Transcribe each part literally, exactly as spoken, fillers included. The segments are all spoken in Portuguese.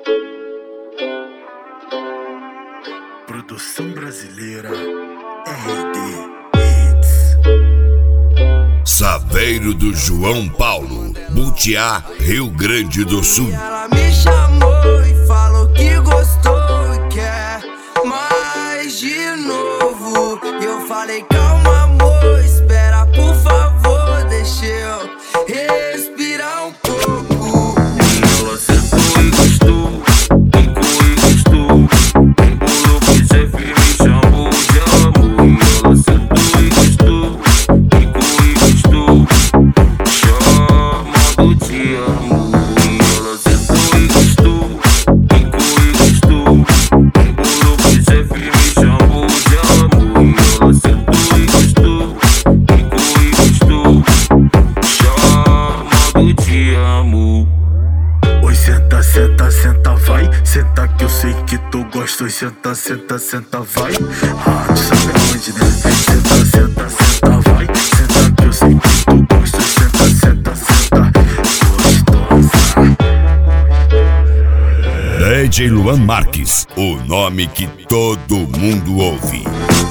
Produção brasileira R D Hits. Saveiro do João Paulo, Butiá, Rio Grande do Sul. Ela me chamou e falou que gostou e quer mais de novo. E eu falei, calma amor, espera por favor, deixa eu respirar um pouco. E ela sentou e gostou, ficou e gostou. Embolou que Zé me chamou de amor. E ela sentou e gostou, ficou e gostou, chamando de amor. E ela sentou e gostou, ficou e gostou. Embolou que Zé me chamou de amor. E ela sentou e gostou, ficou e gostou, chamando de amor. Oi, senta, senta, senta, vai. Senta que eu sei que tu gosta. Oi, senta, senta, senta, vai. Ah, tu sabe aonde, né? Senta, senta, senta, vai. Senta que eu sei que tu gosta. Senta, senta, senta, gostosa. D J Luan Marques, o nome que todo mundo ouve.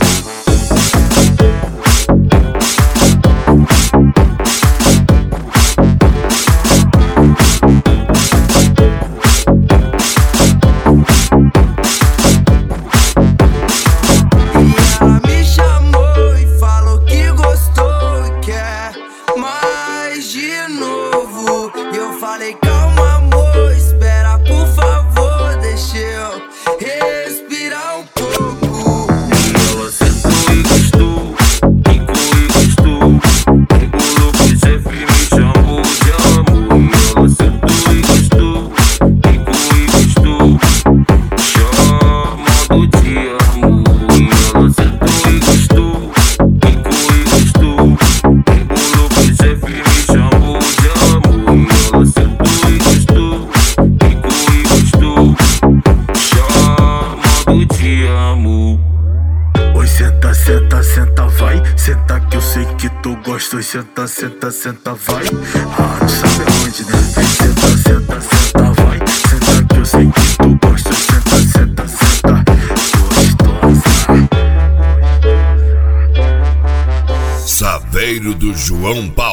Ela me chamou e falou que gostou e quer mais de novo. E eu falei, calma amor, espera por favor, deixa eu respirar um pouco. E ela sentou e gostou, ficou e gostou. Embolou que Zé me chamou de amor. E ela sentou e gostou, ficou e gostou, chamando de amor. E ela sentou e gostou, ficou e gostou. Embolou que Zé me chamou de amor. E ela sentou e gostou, ficou e gostou, chamando de amor. Oi, senta, senta, senta, vai. Senta que eu sei que tu gosta. Oi, senta, senta, senta, vai. Ah, tu sabe aonde, né? Senta, senta, senta, vai. Senta que eu sei que tu gosta. Senta, senta, senta, gostosa. Saveiro do João Paulo.